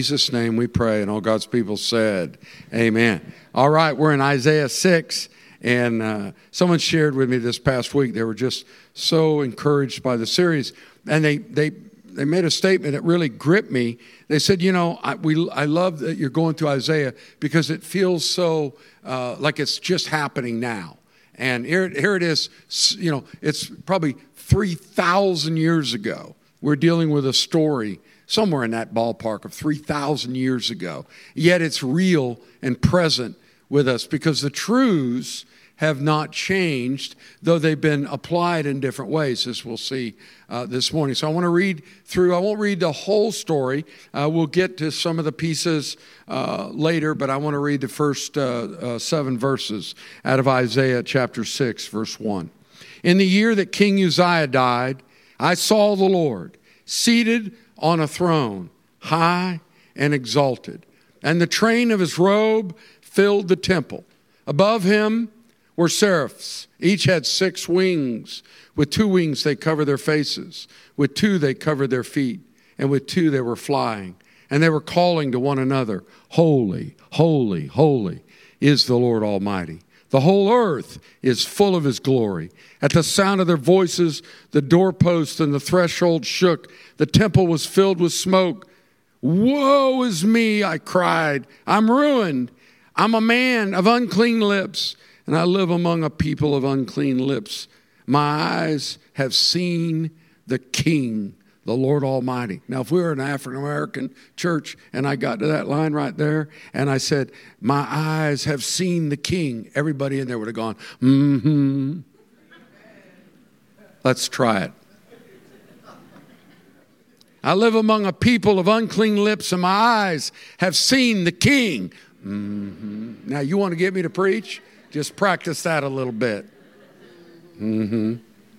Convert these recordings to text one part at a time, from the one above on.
In Jesus' name we pray, and all God's people said, amen. All right, we're in Isaiah 6, and someone shared with me this past week. They were just so encouraged by the series, and they made a statement that really gripped me. They said, I love that you're going through Isaiah because it feels so like it's just happening now. And here it is, it's probably 3,000 years ago. We're dealing with a story somewhere in that ballpark of 3,000 years ago. Yet it's real and present with us because the truths have not changed, though they've been applied in different ways, as we'll see this morning. So I want to read through. I won't read the whole story. We'll get to some of the pieces later, but I want to read the first 7 verses out of Isaiah chapter 6, verse 1. In the year that King Uzziah died, I saw the Lord seated on a throne, high and exalted, and the train of his robe filled the temple. Above him were seraphs. Each had 6 wings. With 2 wings they covered their faces. With 2 they covered their feet. And with 2 they were flying. And they were calling to one another, Holy, holy, holy is the Lord Almighty. The whole earth is full of his glory. At the sound of their voices, the doorpost and the threshold shook. The temple was filled with smoke. Woe is me, I cried. I'm ruined. I'm a man of unclean lips, and I live among a people of unclean lips. My eyes have seen the King, the Lord Almighty. Now, if we were an African-American church and I got to that line right there and I said, my eyes have seen the King, everybody in there would have gone, mm-hmm. Let's try it. I live among a people of unclean lips and my eyes have seen the King. Mm-hmm. Now, you want to get me to preach? Just practice that a little bit. Mm-hmm.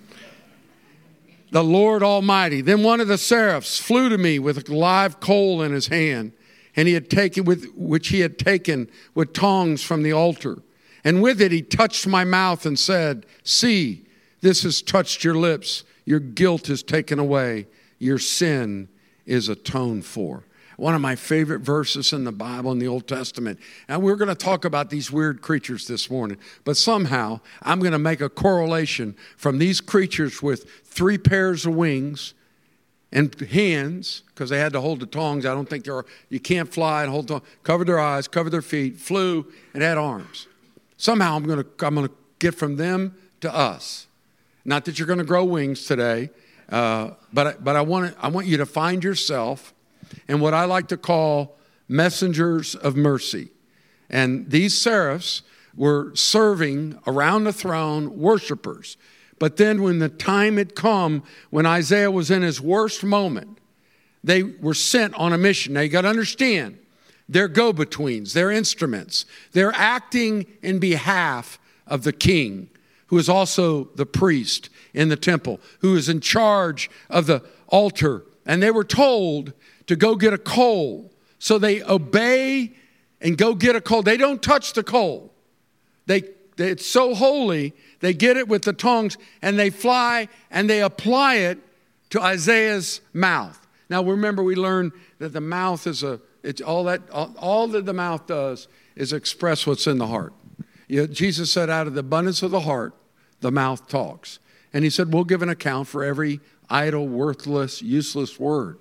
The Lord Almighty. Then one of the seraphs flew to me with a live coal in his hand, and which he had taken with tongs from the altar. And with it he touched my mouth and said, See, this has touched your lips. Your guilt is taken away. Your sin is atoned for. One of my favorite verses in the Bible in the Old Testament. And we're going to talk about these weird creatures this morning. But somehow I'm going to make a correlation from these creatures with 3 pairs of wings and hands, because they had to hold the tongs. I don't think you can't fly and hold the tongs. Covered their eyes, covered their feet, flew, and had arms. Somehow I'm going to get from them to us. Not that you're going to grow wings today, but I want you to find yourself in what I like to call messengers of mercy. And these seraphs were serving around the throne worshipers. But then when the time had come, when Isaiah was in his worst moment, they were sent on a mission. Now you got to understand, they're go-betweens, they're instruments. They're acting in behalf of the king, who is also the priest in the temple, who is in charge of the altar. And they were told to go get a coal. So they obey and go get a coal. They don't touch the coal. It's so holy, they get it with the tongs and they fly and they apply it to Isaiah's mouth. Now remember, we learned that the mouth is all that the mouth does is express what's in the heart. Jesus said, out of the abundance of the heart, the mouth talks. And he said, we'll give an account for every idle, worthless, useless word.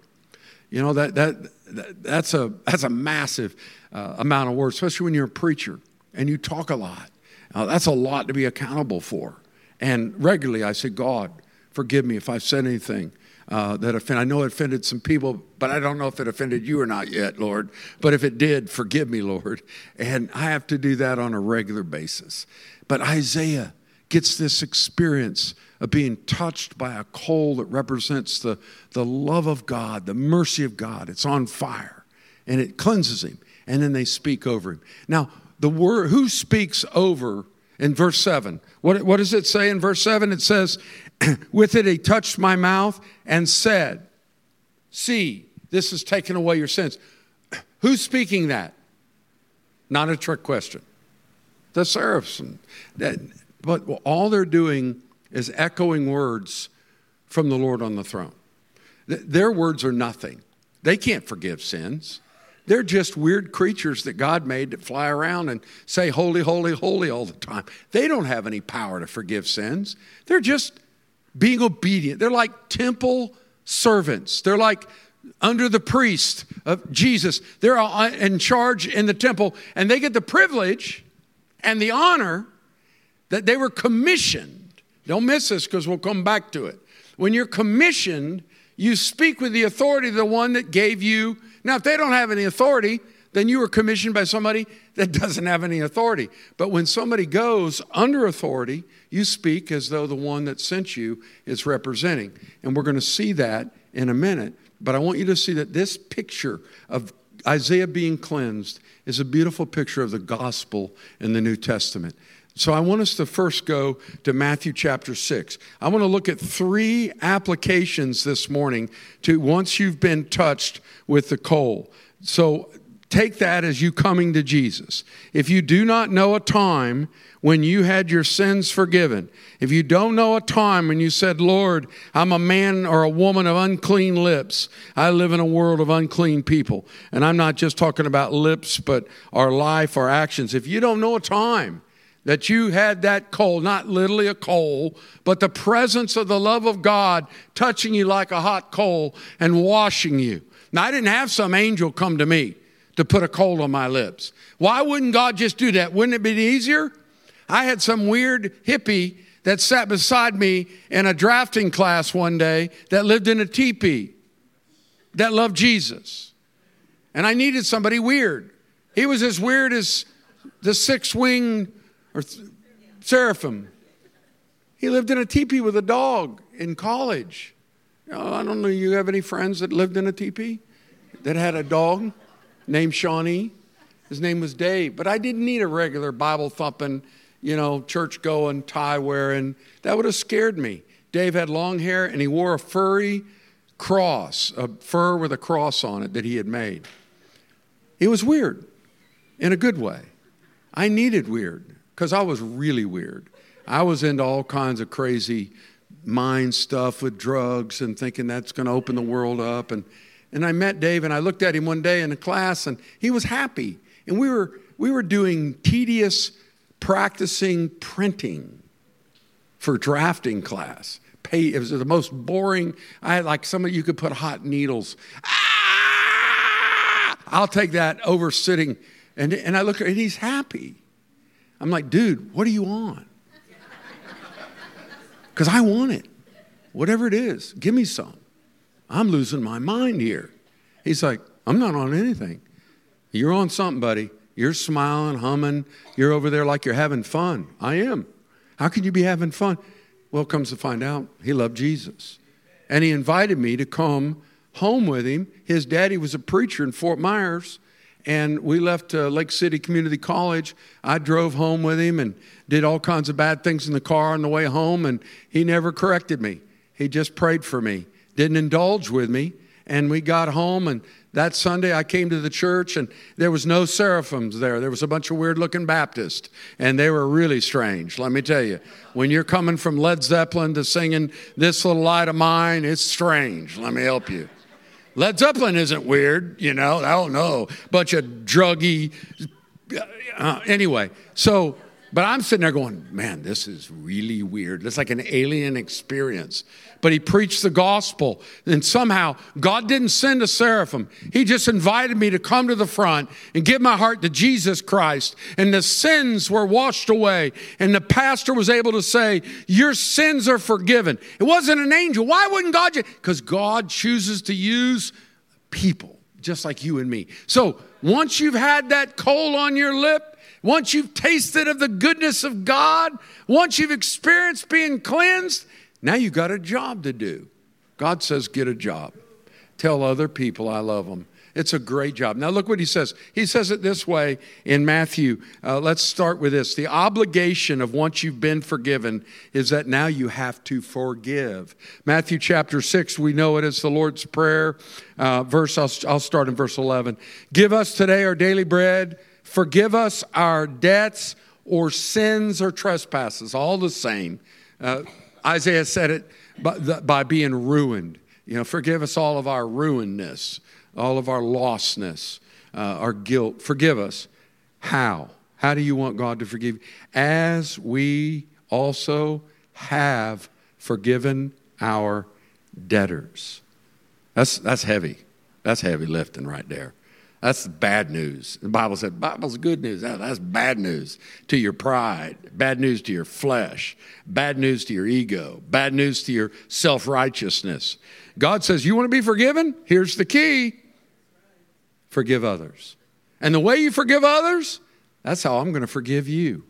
That's a massive amount of words, especially when you're a preacher and you talk a lot. That's a lot to be accountable for. And regularly I say, God, forgive me if I've said anything that offended. I know it offended some people, but I don't know if it offended you or not yet, Lord. But if it did, forgive me, Lord. And I have to do that on a regular basis. But Isaiah gets this experience of being touched by a coal that represents the love of God, the mercy of God. It's on fire, and it cleanses him. And then they speak over him. Now, the word, who speaks over in verse 7? What does it say in verse 7? It says, with it he touched my mouth and said, See, this has taken away your sins. Who's speaking that? Not a trick question. The seraphs. But all they're doing is echoing words from the Lord on the throne. Their words are nothing. They can't forgive sins. They're just weird creatures that God made that fly around and say, holy, holy, holy all the time. They don't have any power to forgive sins. They're just being obedient. They're like temple servants. They're like under the priest of Jesus. They're in charge in the temple, and they get the privilege and the honor that they were commissioned. Don't miss this because we'll come back to it. When you're commissioned, you speak with the authority of the one that gave you. Now, if they don't have any authority, then you were commissioned by somebody that doesn't have any authority. But when somebody goes under authority, you speak as though the one that sent you is representing. And we're going to see that in a minute. But I want you to see that this picture of Isaiah being cleansed is a beautiful picture of the gospel in the New Testament. So I want us to first go to Matthew chapter 6. I want to look at 3 applications this morning to once you've been touched with the coal. So take that as you coming to Jesus. If you do not know a time when you had your sins forgiven, if you don't know a time when you said, Lord, I'm a man or a woman of unclean lips. I live in a world of unclean people. And I'm not just talking about lips, but our life, our actions. If you don't know a time that you had that coal, not literally a coal, but the presence of the love of God touching you like a hot coal and washing you. Now, I didn't have some angel come to me to put a coal on my lips. Why wouldn't God just do that? Wouldn't it be easier? I had some weird hippie that sat beside me in a drafting class one day that lived in a teepee, that loved Jesus. And I needed somebody weird. He was as weird as the 6-winged or seraphim. He lived in a teepee with a dog in college. I don't know, you have any friends that lived in a teepee that had a dog named Shawnee? His name was Dave. But I didn't need a regular Bible thumping, church going, tie wearing. That would have scared me. Dave had long hair and he wore a furry cross, a fur with a cross on it that he had made. It was weird in a good way. I needed weird because I was really weird. I was into all kinds of crazy mind stuff with drugs and thinking that's going to open the world up. And I met Dave and I looked at him one day in the class and he was happy. And we were doing tedious practicing printing for drafting class. It was the most boring. I had like some of you could put hot needles. I'll take that over sitting. And I look at him and he's happy. I'm like, dude, what do you want? Because I want it. Whatever it is, give me some. I'm losing my mind here. He's like, I'm not on anything. You're on something, buddy. You're smiling, humming. You're over there like you're having fun. I am. How can you be having fun? Well, comes to find out, he loved Jesus. And he invited me to come home with him. His daddy was a preacher in Fort Myers. And we left Lake City Community College. I drove home with him and did all kinds of bad things in the car on the way home. And he never corrected me. He just prayed for me, didn't indulge with me. And we got home, and that Sunday I came to the church, and there was no seraphims there. There was a bunch of weird-looking Baptists, and they were really strange, let me tell you. When you're coming from Led Zeppelin to singing This Little Light of Mine, it's strange. Let me help you. Led Zeppelin isn't weird, I don't know. Bunch of druggy. Anyway, but I'm sitting there going, man, this is really weird. It's like an alien experience. But he preached the gospel. And somehow, God didn't send a seraphim. He just invited me to come to the front and give my heart to Jesus Christ. And the sins were washed away. And the pastor was able to say, your sins are forgiven. It wasn't an angel. Why wouldn't God? Because God chooses to use people just like you and me. So once you've had that coal on your lip, once you've tasted of the goodness of God, once you've experienced being cleansed, now you've got a job to do. God says, get a job. Tell other people I love them. It's a great job. Now look what he says. He says it this way in Matthew. Let's start with this. The obligation of once you've been forgiven is that now you have to forgive. Matthew chapter 6, we know it as the Lord's Prayer. I'll start in verse 11. Give us today our daily bread. Forgive us our debts or sins or trespasses, all the same. Isaiah said it by being ruined. Forgive us all of our ruinedness, all of our lostness. our guilt. Forgive us. How? How do you want God to forgive you? As we also have forgiven our debtors. That's heavy. That's heavy lifting right there. That's bad news. The Bible said, Bible's good news. That's bad news to your pride, bad news to your flesh, bad news to your ego, bad news to your self-righteousness. God says, you want to be forgiven? Here's the key. Forgive others. And the way you forgive others, that's how I'm going to forgive you.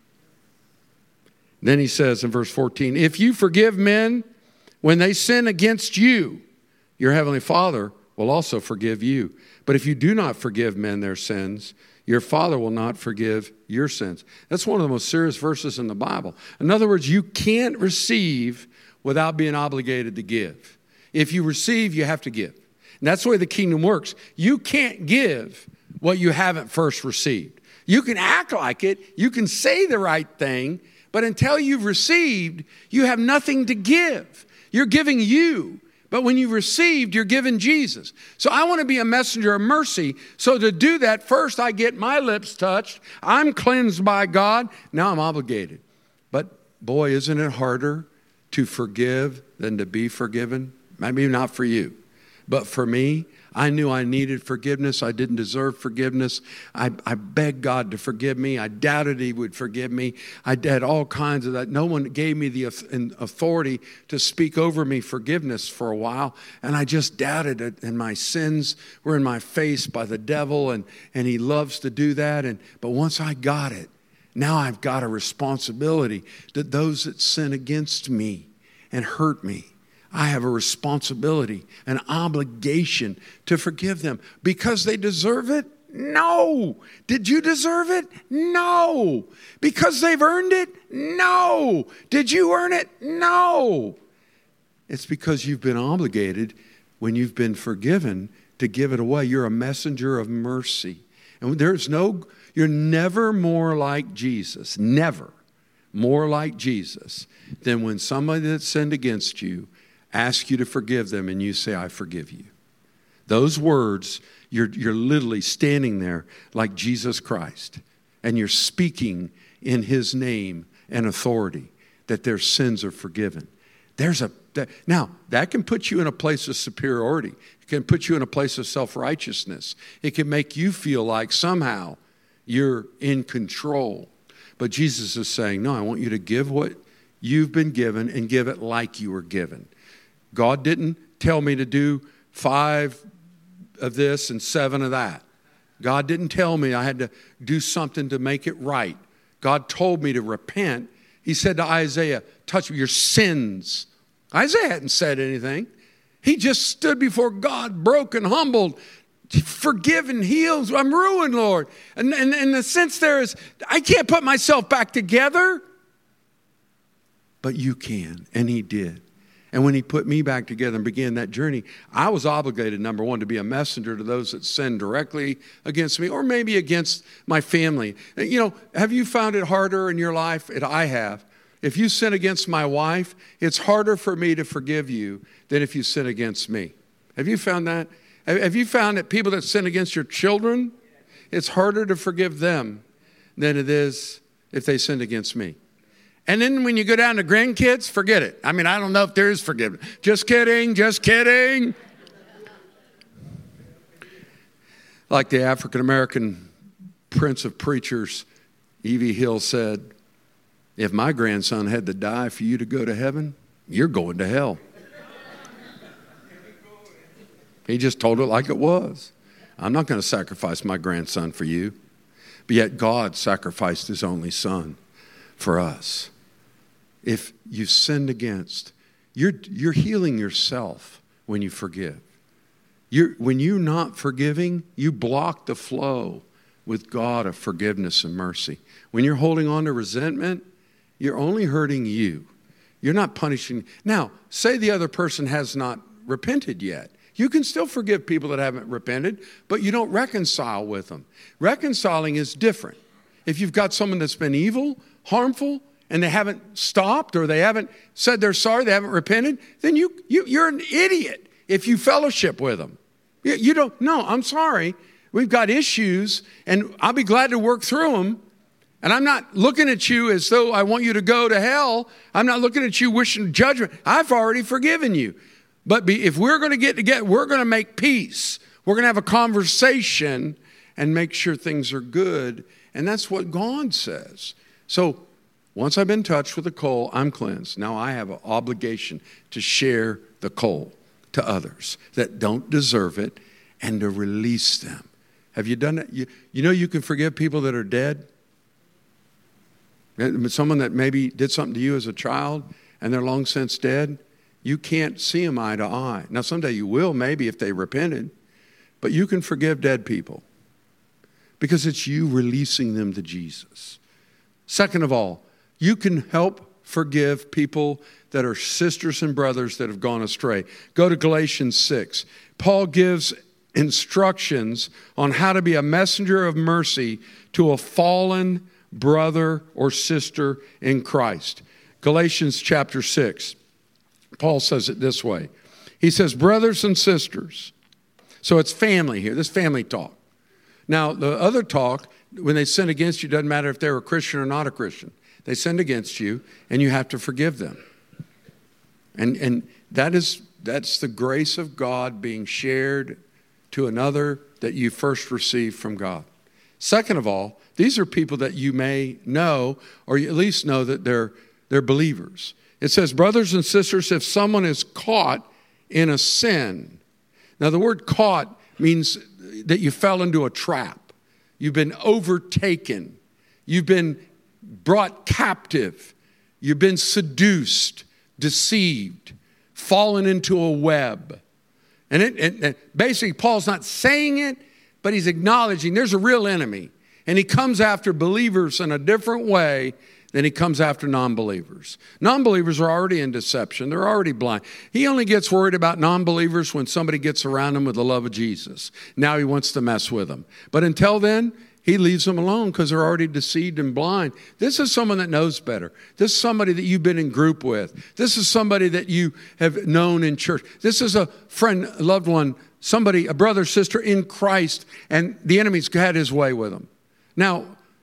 Then he says in verse 14, if you forgive men when they sin against you, your heavenly Father will also forgive you. But if you do not forgive men their sins, your Father will not forgive your sins. That's one of the most serious verses in the Bible. In other words, you can't receive without being obligated to give. If you receive, you have to give. And that's the way the kingdom works. You can't give what you haven't first received. You can act like it. You can say the right thing. But until you've received, you have nothing to give. You're giving you. But when you've received, you're given Jesus. So I want to be a messenger of mercy. So to do that, first I get my lips touched. I'm cleansed by God. Now I'm obligated. But boy, isn't it harder to forgive than to be forgiven? Maybe not for you. But for me, I knew I needed forgiveness. I didn't deserve forgiveness. I begged God to forgive me. I doubted he would forgive me. I had all kinds of that. No one gave me the authority to speak over me forgiveness for a while. And I just doubted it. And my sins were in my face by the devil. And he loves to do that. But once I got it, now I've got a responsibility that those that sin against me and hurt me, I have a responsibility, an obligation to forgive them because they deserve it? No. Did you deserve it? No. Because they've earned it? No. Did you earn it? No. It's because you've been obligated when you've been forgiven to give it away. You're a messenger of mercy. And you're never more like Jesus, never more like Jesus than when somebody that sinned against you ask you to forgive them and you say, I forgive you. Those words, you're literally standing there like Jesus Christ and you're speaking in his name and authority that their sins are forgiven. Now, that can put you in a place of superiority. It can put you in a place of self-righteousness. It can make you feel like somehow you're in control. But Jesus is saying, no, I want you to give what you've been given and give it like you were given. God didn't tell me to do 5 of this and 7 of that. God didn't tell me I had to do something to make it right. God told me to repent. He said to Isaiah, touch your sins. Isaiah hadn't said anything. He just stood before God, broken, humbled, forgiven, healed. I'm ruined, Lord. And the sense there is, I can't put myself back together. But you can, and he did. And when he put me back together and began that journey, I was obligated, number one, to be a messenger to those that sin directly against me or maybe against my family. You know, have you found it harder in your life? I have. If you sin against my wife, it's harder for me to forgive you than if you sin against me. Have you found that? Have you found that people that sin against your children, it's harder to forgive them than it is if they sinned against me? And then when you go down to grandkids, forget it. I mean, I don't know if there is forgiveness. Just kidding, just kidding. Like the African-American prince of preachers, E.V. Hill said, if my grandson had to die for you to go to heaven, you're going to hell. He just told it like it was. I'm not going to sacrifice my grandson for you. But yet God sacrificed his only son for us. If you've sinned against, you're healing yourself when you forgive. When you're not forgiving, you block the flow with God of forgiveness and mercy. When you're holding on to resentment, you're only hurting you. You're not punishing. Now, say the other person has not repented yet. You can still forgive people that haven't repented, but you don't reconcile with them. Reconciling is different. If you've got someone that's been evil, harmful, and they haven't stopped or they haven't said they're sorry, they haven't repented, then you're an idiot if you fellowship with them. You don't, no, I'm sorry, We've got issues, and I'll be glad to work through them. And I'm not looking at you as though I want you to go to hell. I'm not looking at you wishing judgment. I've already forgiven you. But if we're going to get together, we're going to make peace. We're going to have a conversation and make sure things are good. And that's what God says. So once I've been touched with the coal, I'm cleansed. Now I have an obligation to share the coal to others that don't deserve it and to release them. Have you done that? You know you can forgive people that are dead? Someone that maybe did something to you as a child and they're long since dead, you can't see them eye to eye. Now, someday you will, maybe, if they repented, but you can forgive dead people because it's you releasing them to Jesus. Second of all, you can help forgive people that are sisters and brothers that have gone astray. Go to Galatians 6. Paul gives instructions on how to be a messenger of mercy to a fallen brother or sister in Christ. Galatians chapter 6. Paul says it this way. He says, brothers and sisters. So it's family here. This family talk. Now, the other talk, when they sin against you, doesn't matter if they're a Christian or not a Christian. They sinned against you, and you have to forgive them. And that's the grace of God being shared to another that you first received from God. Second of all, these are people that you may know, or you at least know that they're believers. It says, brothers and sisters, if someone is caught in a sin. Now, the word caught means that you fell into a trap. You've been overtaken. You've been brought captive. You've been seduced, deceived, fallen into a web. And basically, Paul's not saying it, but he's acknowledging there's a real enemy. And he comes after believers in a different way than he comes after non-believers. Non-believers are already in deception. They're already blind. He only gets worried about non-believers when somebody gets around him with the love of Jesus. Now he wants to mess with them. But until then, he leaves them alone because they're already deceived and blind. This is someone that knows better. This is somebody that you've been in group with. This is somebody that you have known in church. This is a friend, a loved one, somebody, a brother, sister in Christ, and the enemy's had his way with them. Now,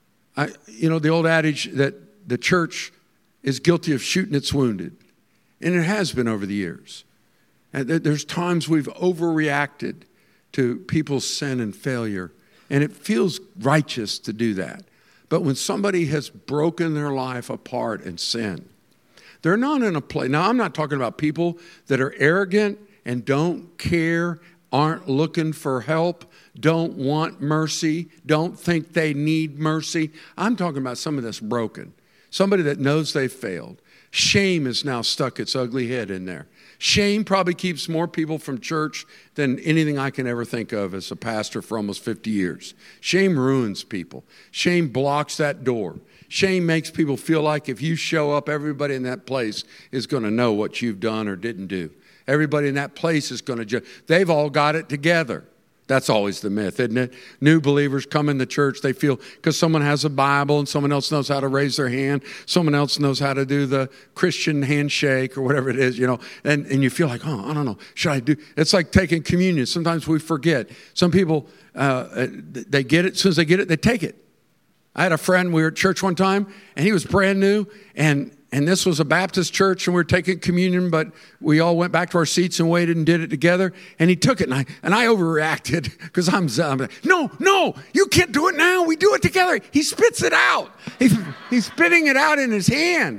the old adage that the church is guilty of shooting its wounded, and it has been over the years. And there's times we've overreacted to people's sin and failure, and it feels righteous to do that. But when somebody has broken their life apart in sin, they're not in a place. Now, I'm not talking about people that are arrogant and don't care, aren't looking for help, don't want mercy, don't think they need mercy. I'm talking about somebody that's broken, somebody that knows they failed. Shame has now stuck its ugly head in there. Shame probably keeps more people from church than anything I can ever think of as a pastor for almost 50 years. Shame ruins people. Shame blocks that door. Shame makes people feel like if you show up, everybody in that place is going to know what you've done or didn't do. Everybody in that place is going to judge. They've all got it together. That's always the myth, isn't it? New believers come in the church, they feel, because someone has a Bible and someone else knows how to raise their hand, someone else knows how to do the Christian handshake or whatever it is, and you feel like, I don't know, should I do? It's like taking communion. Sometimes we forget. Some people, they get it, as soon as they get it, they take it. I had a friend, we were at church one time, and he was brand new, and this was a Baptist church, and we were taking communion, but we all went back to our seats and waited and did it together. And he took it, and I overreacted because I'm like, no, you can't do it now. We do it together. He spits it out. He's spitting it out in his hand.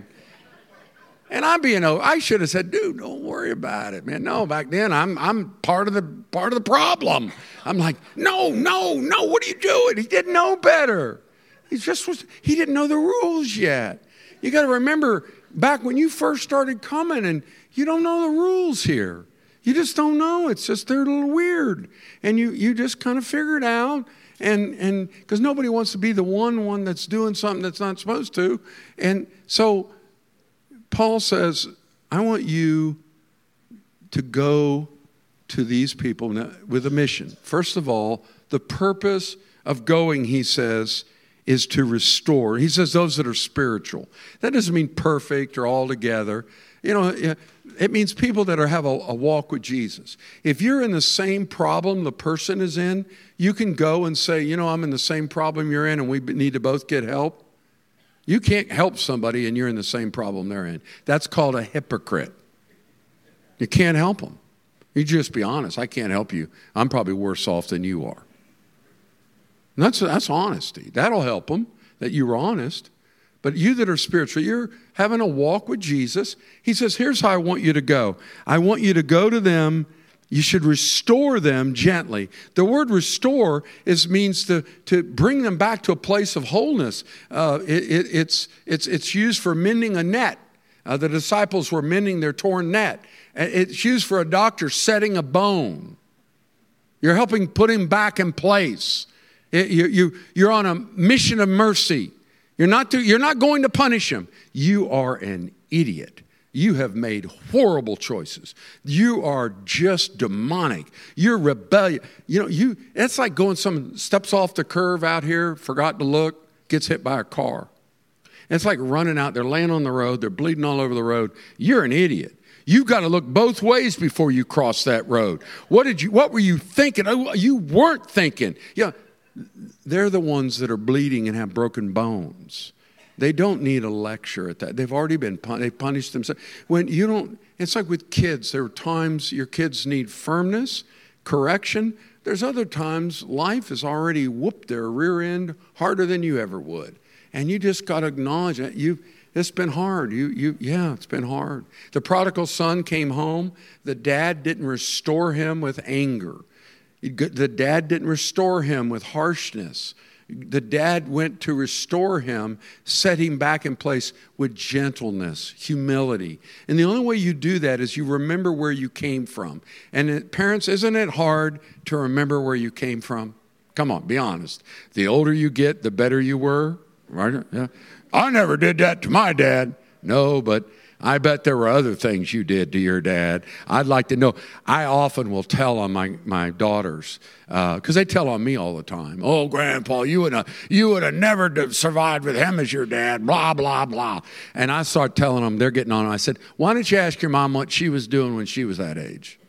And I should have said, dude, don't worry about it, man. No, back then I'm part of the problem. I'm like, no, what are you doing? He didn't know better. He didn't know the rules yet. You got to remember back when you first started coming, and you don't know the rules here. You just don't know. It's just they're a little weird, and you just kind of figure it out. And because nobody wants to be the one that's doing something that's not supposed to. And so Paul says, I want you to go to these people with a mission. First of all, the purpose of going, he says, is to restore. He says those that are spiritual. That doesn't mean perfect or all together. it means people that have a walk with Jesus. If you're in the same problem the person is in, you can go and say, I'm in the same problem you're in and we need to both get help. You can't help somebody and you're in the same problem they're in. That's called a hypocrite. You can't help them. You just be honest. I can't help you. I'm probably worse off than you are. And that's honesty. That'll help them, that you were honest. But you that are spiritual, you're having a walk with Jesus. He says, here's how I want you to go. I want you to go to them. You should restore them gently. The word restore means to bring them back to a place of wholeness. It's used for mending a net. The disciples were mending their torn net. It's used for a doctor setting a bone. You're helping put him back in place. You're on a mission of mercy. You're not going to punish him. You are an idiot. You have made horrible choices. You are just demonic. You're rebellious. It's like someone steps off the curve out here, forgot to look, gets hit by a car. It's like running out. They're laying on the road. They're bleeding all over the road. You're an idiot. You've got to look both ways before you cross that road. What were you thinking? Oh, you weren't thinking. They're the ones that are bleeding and have broken bones. They don't need a lecture at that. They've already been they punished themselves. It's like with kids. There are times your kids need firmness, correction. There's other times life has already whooped their rear end harder than you ever would. And you just got to acknowledge that it's been hard. It's been hard. The prodigal son came home. The dad didn't restore him with anger. The dad didn't restore him with harshness. The dad went to restore him, set him back in place with gentleness, humility. And the only way you do that is you remember where you came from. And parents, isn't it hard to remember where you came from? Come on, be honest. The older you get, the better you were. Right? Yeah. I never did that to my dad. No, but I bet there were other things you did to your dad. I'd like to know. I often will tell on my daughters, because they tell on me all the time. Oh, Grandpa, you would have never survived with him as your dad, blah, blah, blah. And I start telling them, they're getting on. I said, why don't you ask your mom what she was doing when she was that age?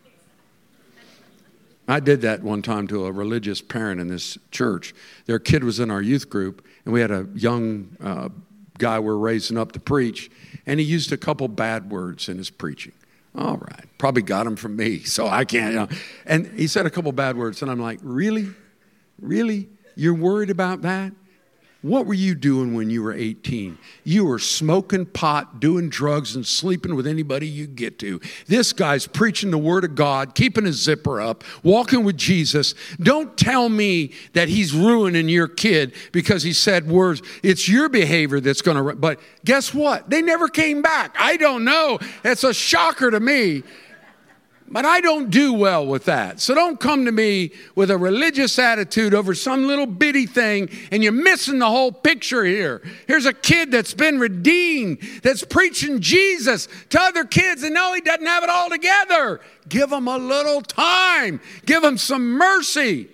I did that one time to a religious parent in this church. Their kid was in our youth group, and we had a young guy we're raising up to preach, and he used a couple bad words in his preaching. All right. Probably got them from me, so I can't. And he said a couple bad words, and I'm like, really? Really? You're worried about that? What were you doing when you were 18? You were smoking pot, doing drugs, and sleeping with anybody you get to. This guy's preaching the word of God, keeping his zipper up, walking with Jesus. Don't tell me that he's ruining your kid because he said words. It's your behavior that's going to... But guess what? They never came back. I don't know. It's a shocker to me. But I don't do well with that. So don't come to me with a religious attitude over some little bitty thing, and you're missing the whole picture here. Here's a kid that's been redeemed, that's preaching Jesus to other kids, and no, he doesn't have it all together. Give him a little time. Give him some mercy.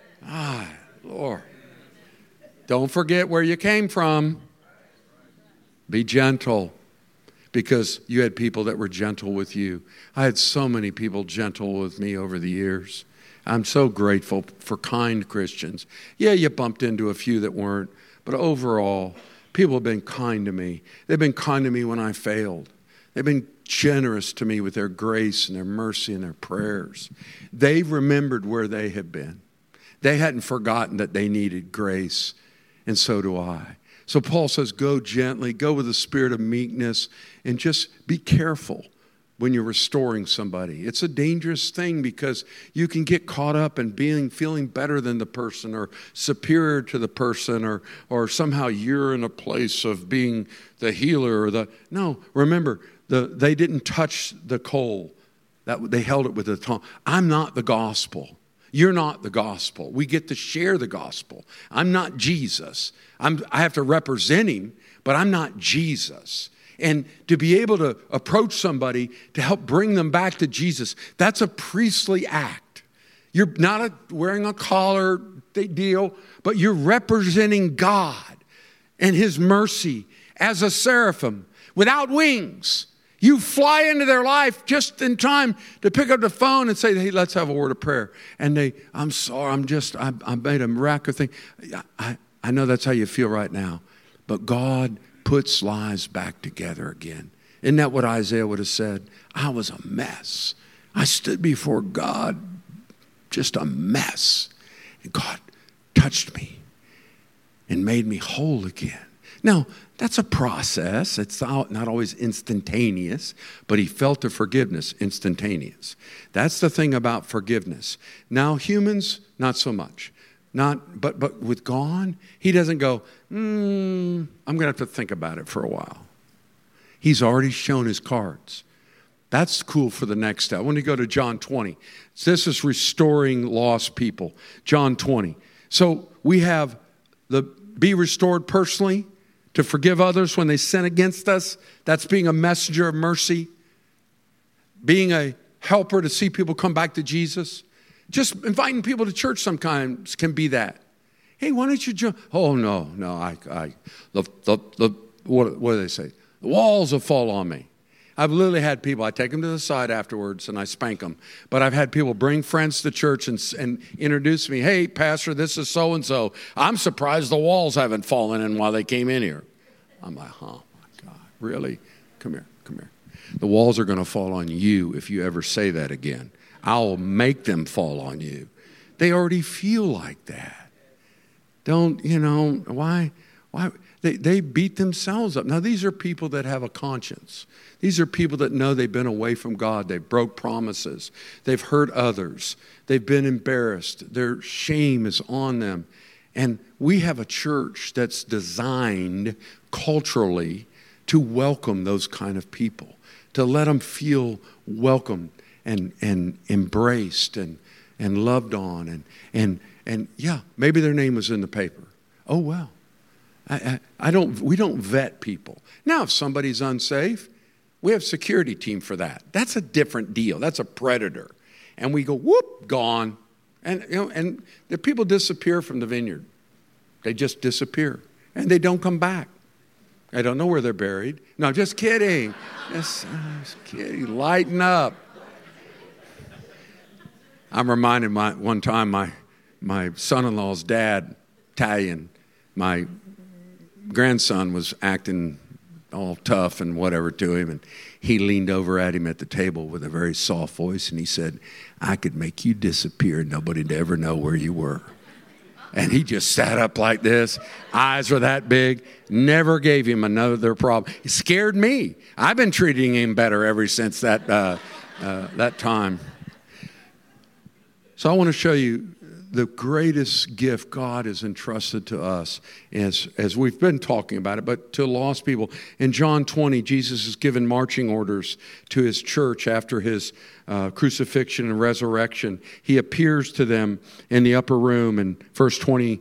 Lord. Don't forget where you came from. Be gentle. Because you had people that were gentle with you. I had so many people gentle with me over the years. I'm so grateful for kind Christians. Yeah, you bumped into a few that weren't, but overall, people have been kind to me. They've been kind to me when I failed. They've been generous to me with their grace and their mercy and their prayers. They've remembered where they have been. They hadn't forgotten that they needed grace, and so do I. So Paul says, go gently, go with a spirit of meekness, and just be careful when you're restoring somebody. It's a dangerous thing because you can get caught up in feeling better than the person or superior to the person or somehow you're in a place of being the healer or no, remember, they didn't touch the coal. They held it with the tongue. I'm not the gospel. You're not the gospel. We get to share the gospel. I'm not Jesus. I have to represent him, but I'm not Jesus. And to be able to approach somebody to help bring them back to Jesus, that's a priestly act. You're not wearing a collar deal, but you're representing God and his mercy as a seraphim without wings. You fly into their life just in time to pick up the phone and say, hey, let's have a word of prayer. And I'm sorry, I made a miraculous thing. I know that's how you feel right now. But God puts lives back together again. Isn't that what Isaiah would have said? I was a mess. I stood before God, just a mess. And God touched me and made me whole again. Now, that's a process. It's not always instantaneous, but he felt the forgiveness instantaneous. That's the thing about forgiveness. Now, humans, not so much. But with God, he doesn't go, I'm going to have to think about it for a while. He's already shown his cards. That's cool for the next step. When you go to John 20, this is restoring lost people. John 20. So we have be restored personally, to forgive others when they sin against us. That's being a messenger of mercy. Being a helper to see people come back to Jesus. Just inviting people to church sometimes can be that. Hey, why don't you join? Oh, no. What do they say? The walls will fall on me. I've literally had people, I take them to the side afterwards and I spank them. But I've had people bring friends to church and introduce me. Hey, Pastor, this is so-and-so. I'm surprised the walls haven't fallen in while they came in here. I'm like, oh my God, really? Come here. The walls are going to fall on you if you ever say that again. I'll make them fall on you. They already feel like that. Don't, why? They beat themselves up. Now, these are people that have a conscience. These are people that know they've been away from God. They broke promises. They've hurt others. They've been embarrassed. Their shame is on them. And we have a church that's designed culturally to welcome those kind of people, to let them feel welcome and embraced and loved on. And yeah, maybe their name was in the paper. Oh, well. We don't vet people. Now, if somebody's unsafe, we have a security team for that. That's a different deal. That's a predator. And we go, whoop, gone. And the people disappear from the vineyard. They just disappear. And they don't come back. I don't know where they're buried. No, just kidding. Just kidding. Lighten up. I'm reminded one time my son-in-law's dad, Italian, my grandson was acting all tough and whatever to him, and he leaned over at him at the table with a very soft voice, and he said, I could make you disappear and nobody'd ever know where you were. And he just sat up like this, eyes were that big, never gave him another problem. It scared me. I've been treating him better ever since that time. So I want to show you the greatest gift God has entrusted to us, as we've been talking about it, but to lost people. In John 20, Jesus is given marching orders to his church after his crucifixion and resurrection. He appears to them in the upper room. In verse 20,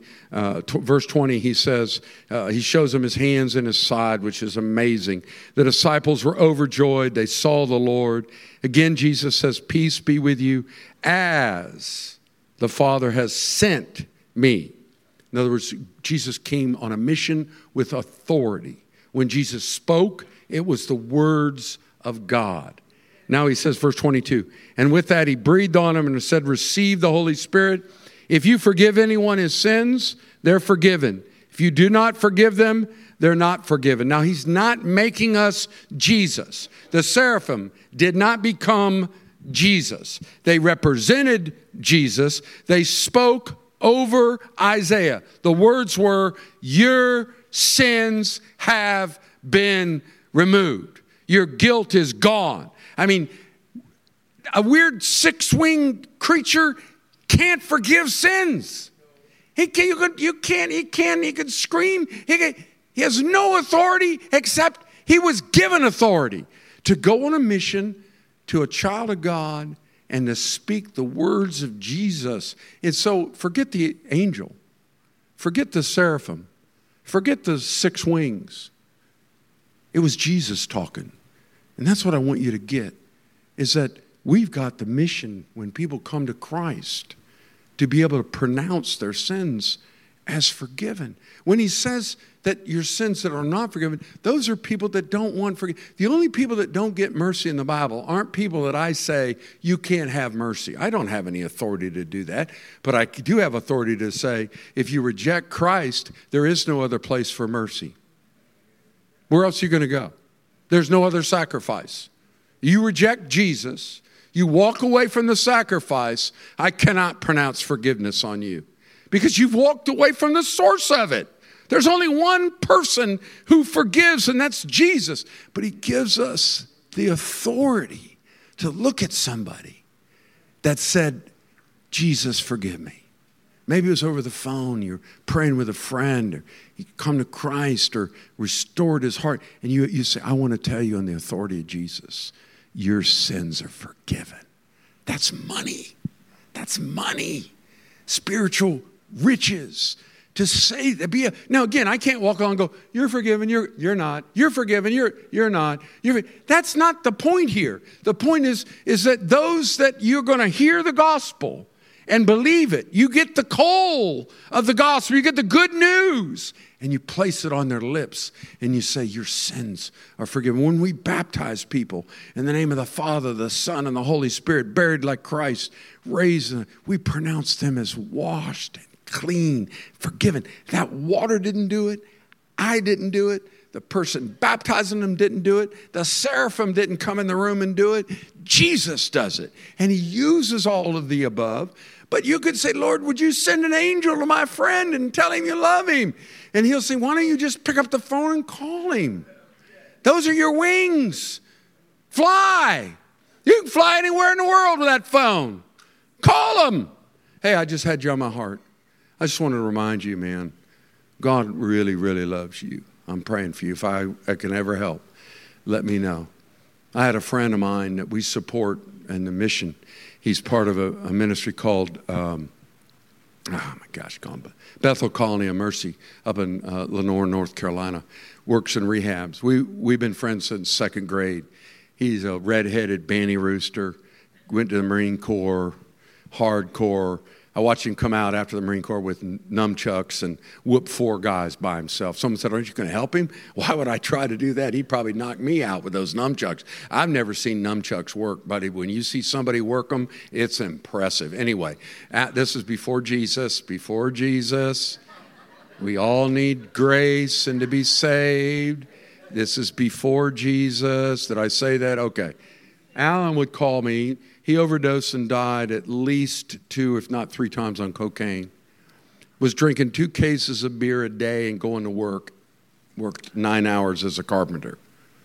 he says, he shows them his hands and his side, which is amazing. The disciples were overjoyed. They saw the Lord. Again, Jesus says, peace be with you, as the Father has sent me. In other words, Jesus came on a mission with authority. When Jesus spoke, it was the words of God. Now he says, verse 22, and with that he breathed on him and said, receive the Holy Spirit. If you forgive anyone his sins, they're forgiven. If you do not forgive them, they're not forgiven. Now he's not making us Jesus. The seraphim did not become Jesus. They represented Jesus. They spoke over Isaiah. The words were, your sins have been removed. Your guilt is gone. I mean, a weird six-winged creature can't forgive sins. He can scream. He has no authority except he was given authority to go on a mission to a child of God and to speak the words of Jesus. And so forget the angel. Forget the seraphim. Forget the six wings. It was Jesus talking. And that's what I want you to get, is that we've got the mission when people come to Christ to be able to pronounce their sins as forgiven. When he says that your sins that are not forgiven, those are people that don't want forgiveness. The only people that don't get mercy in the Bible aren't people that I say, you can't have mercy. I don't have any authority to do that, but I do have authority to say, if you reject Christ, there is no other place for mercy. Where else are you going to go? There's no other sacrifice. You reject Jesus, you walk away from the sacrifice, I cannot pronounce forgiveness on you because you've walked away from the source of it. There's only one person who forgives, and that's Jesus. But he gives us the authority to look at somebody that said, Jesus, forgive me. Maybe it was over the phone, you're praying with a friend, or you come to Christ, or restored his heart, and you say, I want to tell you on the authority of Jesus, your sins are forgiven. That's money. That's money. Spiritual riches. To say that now again, I can't walk along and go, you're forgiven, you're not. You're forgiven, you're not. That's not the point here. The point is that those that you're going to hear the gospel and believe it, you get the coal of the gospel, you get the good news, and you place it on their lips and you say, your sins are forgiven. When we baptize people in the name of the Father, the Son, and the Holy Spirit, buried like Christ, raised, we pronounce them as washed, clean, forgiven. That water didn't do it. I didn't do it. The person baptizing them didn't do it. The seraphim didn't come in the room and do it. Jesus does it. And he uses all of the above. But you could say, Lord, would you send an angel to my friend and tell him you love him? And he'll say, why don't you just pick up the phone and call him? Those are your wings. Fly. You can fly anywhere in the world with that phone. Call him. Hey, I just had you on my heart. I just want to remind you, man, God really, really loves you. I'm praying for you. If I can ever help, let me know. I had a friend of mine that we support in the mission. He's part of a ministry called, Bethel Colony of Mercy up in Lenore, North Carolina. Works in rehabs. We've been friends since second grade. He's a red-headed banty rooster, went to the Marine Corps, hardcore. I watched him come out after the Marine Corps with nunchucks and whoop 4 guys by himself. Someone said, aren't you going to help him? Why would I try to do that? He'd probably knock me out with those nunchucks. I've never seen nunchucks work, buddy. When you see somebody work them, it's impressive. Anyway, this is before Jesus. Before Jesus. We all need grace and to be saved. This is before Jesus. Did I say that? Okay. Alan would call me. He overdosed and died at least 2, if not 3 times on cocaine. Was drinking 2 cases of beer a day and going to work. Worked 9 hours as a carpenter.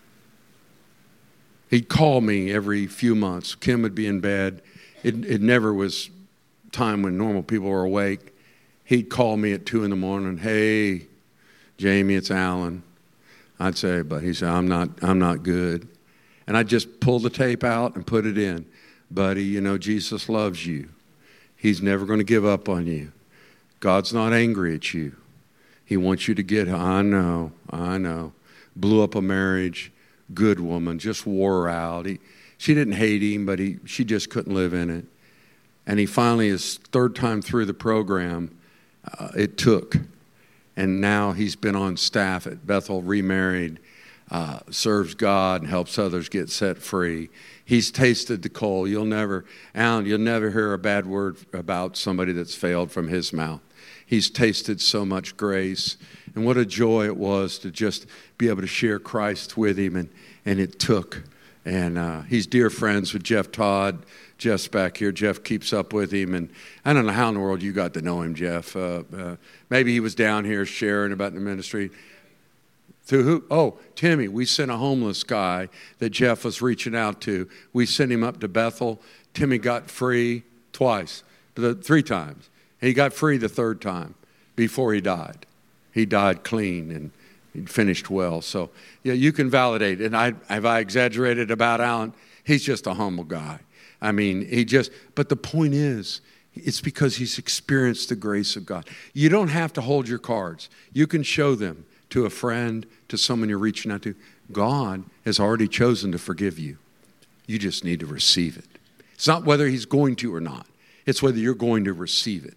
He'd call me every few months. Kim would be in bed. It never was time when normal people were awake. He'd call me at 2 in the morning. Hey, Jamie, it's Alan. I'd say, but he said, I'm not good. And I'd just pull the tape out and put it in. Buddy, you know, Jesus loves you. He's never going to give up on you. God's not angry at you. He wants you to get, I know. Blew up a marriage, good woman, just wore her out. She didn't hate him, but she just couldn't live in it. And he finally, his 3rd time through the program, it took. And now he's been on staff at Bethel, remarried, serves God and helps others get set free. He's tasted the coal. Alan, you'll never hear a bad word about somebody that's failed from his mouth. He's tasted so much grace. And what a joy it was to just be able to share Christ with him. And it took. And he's dear friends with Jeff Todd. Jeff's back here. Jeff keeps up with him. And I don't know how in the world you got to know him, Jeff. Maybe he was down here sharing about the ministry. Through who? Oh, Timmy. We sent a homeless guy that Jeff was reaching out to. We sent him up to Bethel. Timmy got free twice, 3 times. He got free the 3rd time before he died. He died clean and he finished well. So, yeah, you can validate. And have I exaggerated about Alan? He's just a humble guy. I mean, but the point is, it's because he's experienced the grace of God. You don't have to hold your cards. You can show them to a friend, to someone you're reaching out to. God has already chosen to forgive you. You just need to receive it. It's not whether he's going to or not. It's whether you're going to receive it.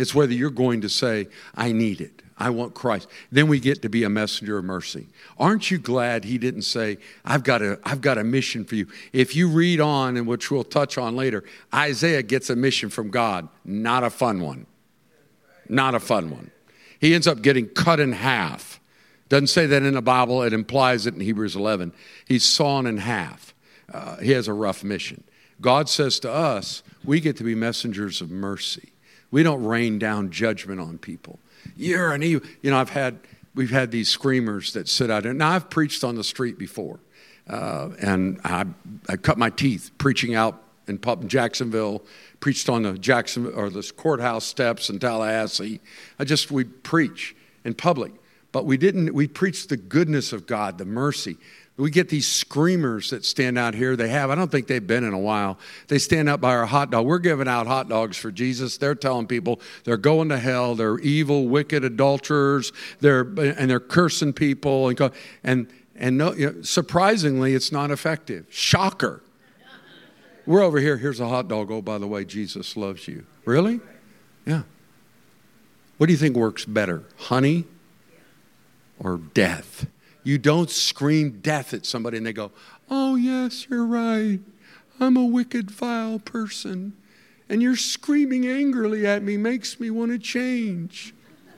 It's whether you're going to say, I need it. I want Christ. Then we get to be a messenger of mercy. Aren't you glad he didn't say, I've got a mission for you? If you read on, and which we'll touch on later, Isaiah gets a mission from God. Not a fun one. Not a fun one. He ends up getting cut in half. Doesn't say that in the Bible. It implies it in Hebrews 11. He's sawn in half. He has a rough mission. God says to us, we get to be messengers of mercy. We don't rain down judgment on people. You're an evil. We've had these screamers that sit out there. Now, I've preached on the street before, and I cut my teeth preaching out in Jacksonville, preached on the courthouse steps in Tallahassee. We preach in public, but we preach the goodness of God, the mercy. We get these screamers that stand out here. I don't think they've been in a while. They stand up by our hot dog. We're giving out hot dogs for Jesus. They're telling people they're going to hell. They're evil, wicked adulterers. They're cursing people. Surprisingly, it's not effective. Shocker. We're over here. Here's a hot dog. Oh, by the way, Jesus loves you. Really? Yeah. What do you think works better, honey or death? You don't scream death at somebody and they go, oh, yes, you're right. I'm a wicked, vile person. And you're screaming angrily at me makes me want to change.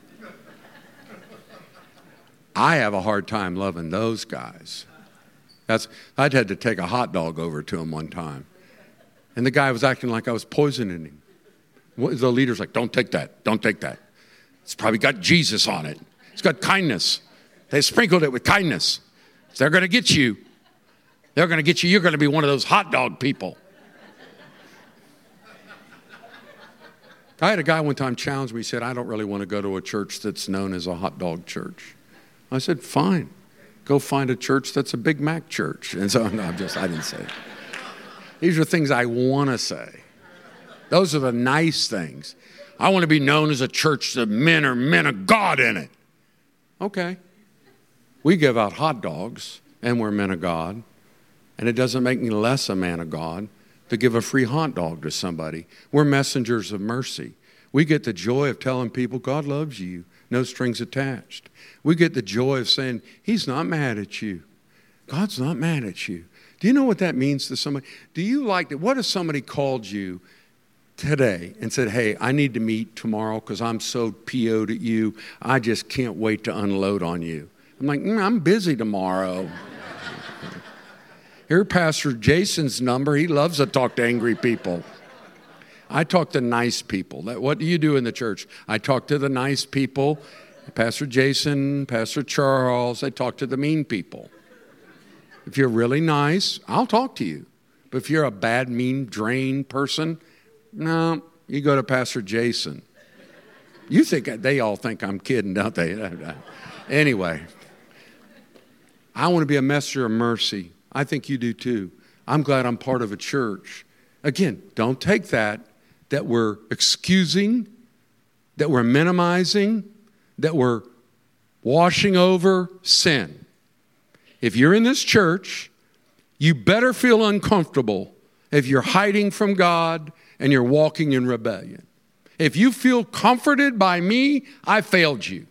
I have a hard time loving those guys. I'd had to take a hot dog over to him one time. And the guy was acting like I was poisoning him. The leader's like, don't take that. Don't take that. It's probably got Jesus on it. It's got kindness. They sprinkled it with kindness. So they're going to get you. They're going to get you. You're going to be one of those hot dog people. I had a guy one time challenge me. He said, I don't really want to go to a church that's known as a hot dog church. I said, fine. Go find a church that's a Big Mac church. And so, I didn't say it. These are things I want to say. Those are the nice things. I want to be known as a church that men are men of God in it. Okay. We give out hot dogs, and we're men of God. And it doesn't make me less a man of God to give a free hot dog to somebody. We're messengers of mercy. We get the joy of telling people God loves you, no strings attached. We get the joy of saying he's not mad at you. God's not mad at you. Do you know what that means to somebody? Do you like that? What if somebody called you today and said, hey, I need to meet tomorrow because I'm so PO'd at you. I just can't wait to unload on you. I'm like, I'm busy tomorrow. Here's Pastor Jason's number. He loves to talk to angry people. I talk to nice people. What do you do in the church? I talk to the nice people. Pastor Jason, Pastor Charles, I talk to the mean people. If you're really nice, I'll talk to you. But if you're a bad, mean, drain person, no, you go to Pastor Jason. They all think I'm kidding, don't they? Anyway, I want to be a messenger of mercy. I think you do too. I'm glad I'm part of a church. Again, don't take that we're excusing, that we're minimizing, that we're washing over sin. If you're in this church, you better feel uncomfortable if you're hiding from God and you're walking in rebellion. If you feel comforted by me, I failed you.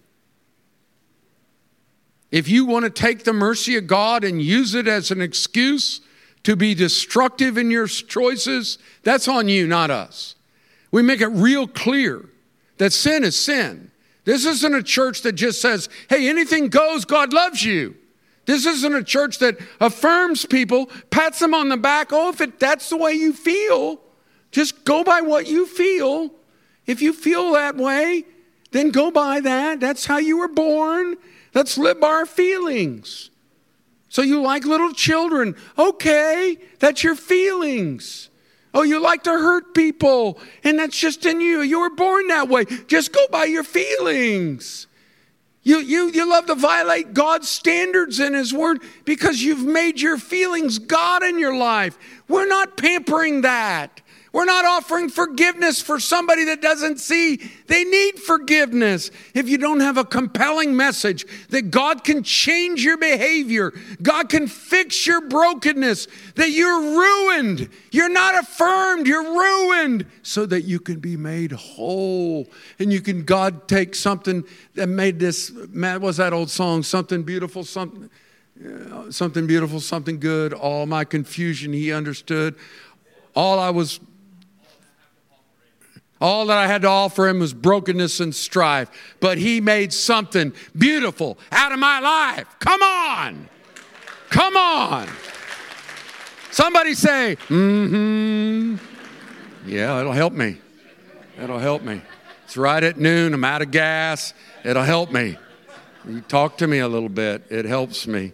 If you want to take the mercy of God and use it as an excuse to be destructive in your choices, that's on you, not us. We make it real clear that sin is sin. This isn't a church that just says, hey, anything goes, God loves you. This isn't a church that affirms people, pats them on the back. Oh, that's the way you feel, just go by what you feel. If you feel that way, then go by that. That's how you were born. Let's live by our feelings. So you like little children. Okay, that's your feelings. Oh, you like to hurt people, and that's just in you. You were born that way. Just go by your feelings. You love to violate God's standards in His Word because you've made your feelings God in your life. We're not pampering that. We're not offering forgiveness for somebody that doesn't see they need forgiveness. If you don't have a compelling message that God can change your behavior, God can fix your brokenness, that you're ruined, you're not affirmed, you're ruined, so that you can be made whole. And you can, God take something that made this, what was that old song? Something beautiful, something beautiful, something good. All my confusion he understood. All that I had to offer him was brokenness and strife. But he made something beautiful out of my life. Come on. Come on. Somebody say, Yeah, it'll help me. It'll help me. It's right at noon. I'm out of gas. It'll help me. You talk to me a little bit. It helps me.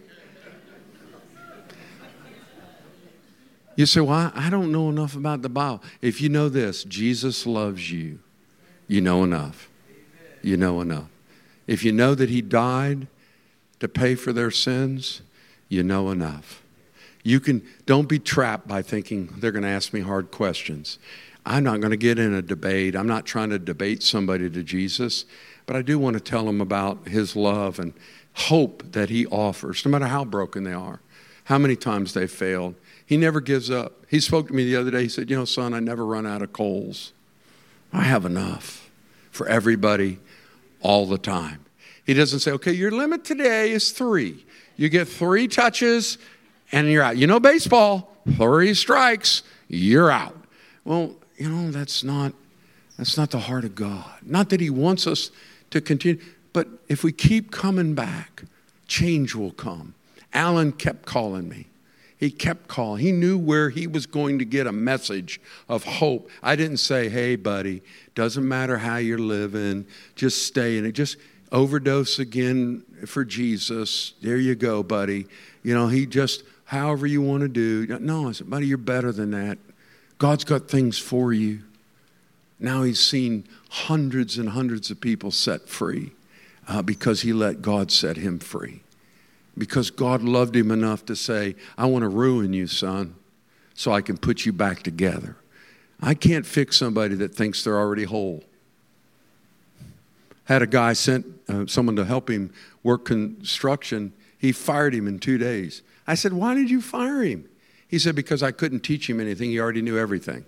You say, well, I don't know enough about the Bible. If you know this, Jesus loves you, you know enough. You know enough. If you know that he died to pay for their sins, you know enough. Don't be trapped by thinking they're going to ask me hard questions. I'm not going to get in a debate. I'm not trying to debate somebody to Jesus, but I do want to tell them about his love and hope that he offers, no matter how broken they are, how many times they failed. He never gives up. He spoke to me the other day. He said, son, I never run out of coals. I have enough for everybody all the time. He doesn't say, okay, your limit today is 3. You get 3 touches and you're out. Baseball, 3 strikes, you're out. Well, that's not the heart of God. Not that he wants us to continue, but if we keep coming back, change will come. Alan kept calling me. He kept calling. He knew where he was going to get a message of hope. I didn't say, hey, buddy, doesn't matter how you're living. Just stay in it. Just overdose again for Jesus. There you go, buddy. He just, however you want to do. No, I said, buddy, you're better than that. God's got things for you. Now he's seen hundreds and hundreds of people set free because he let God set him free. Because God loved him enough to say, I want to ruin you, son, so I can put you back together. I can't fix somebody that thinks they're already whole. Had a guy sent someone to help him work construction. He fired him in 2 days. I said, why did you fire him? He said, because I couldn't teach him anything. He already knew everything.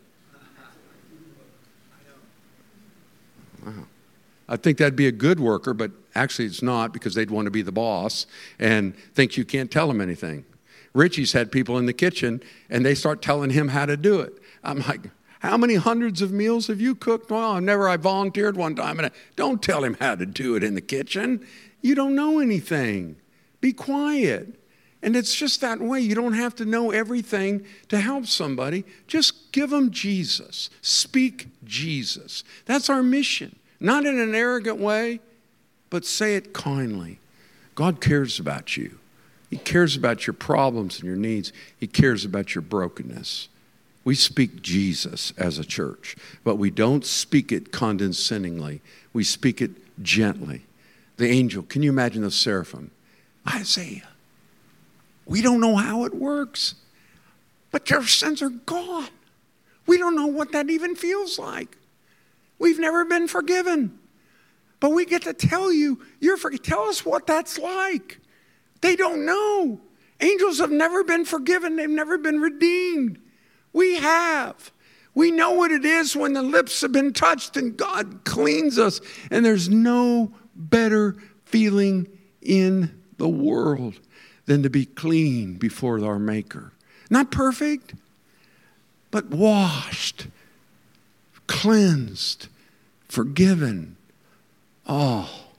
Wow. I think that'd be a good worker, but actually it's not, because they'd want to be the boss and think you can't tell them anything. Richie's had people in the kitchen and they start telling him how to do it. I'm like, how many hundreds of meals have you cooked? Well, I volunteered one time. And don't tell him how to do it in the kitchen. You don't know anything. Be quiet. And it's just that way. You don't have to know everything to help somebody. Just give them Jesus. Speak Jesus. That's our mission. Not in an arrogant way, but say it kindly. God cares about you. He cares about your problems and your needs. He cares about your brokenness. We speak Jesus as a church, but we don't speak it condescendingly. We speak it gently. The angel, can you imagine the seraphim? Isaiah, we don't know how it works, but your sins are gone. We don't know what that even feels like. We've never been forgiven. But we get to tell you, you're forgiven. Tell us what that's like. They don't know. Angels have never been forgiven. They've never been redeemed. We have. We know what it is when the lips have been touched and God cleans us. And there's no better feeling in the world than to be clean before our Maker. Not perfect, but washed, cleansed, forgiven. Oh,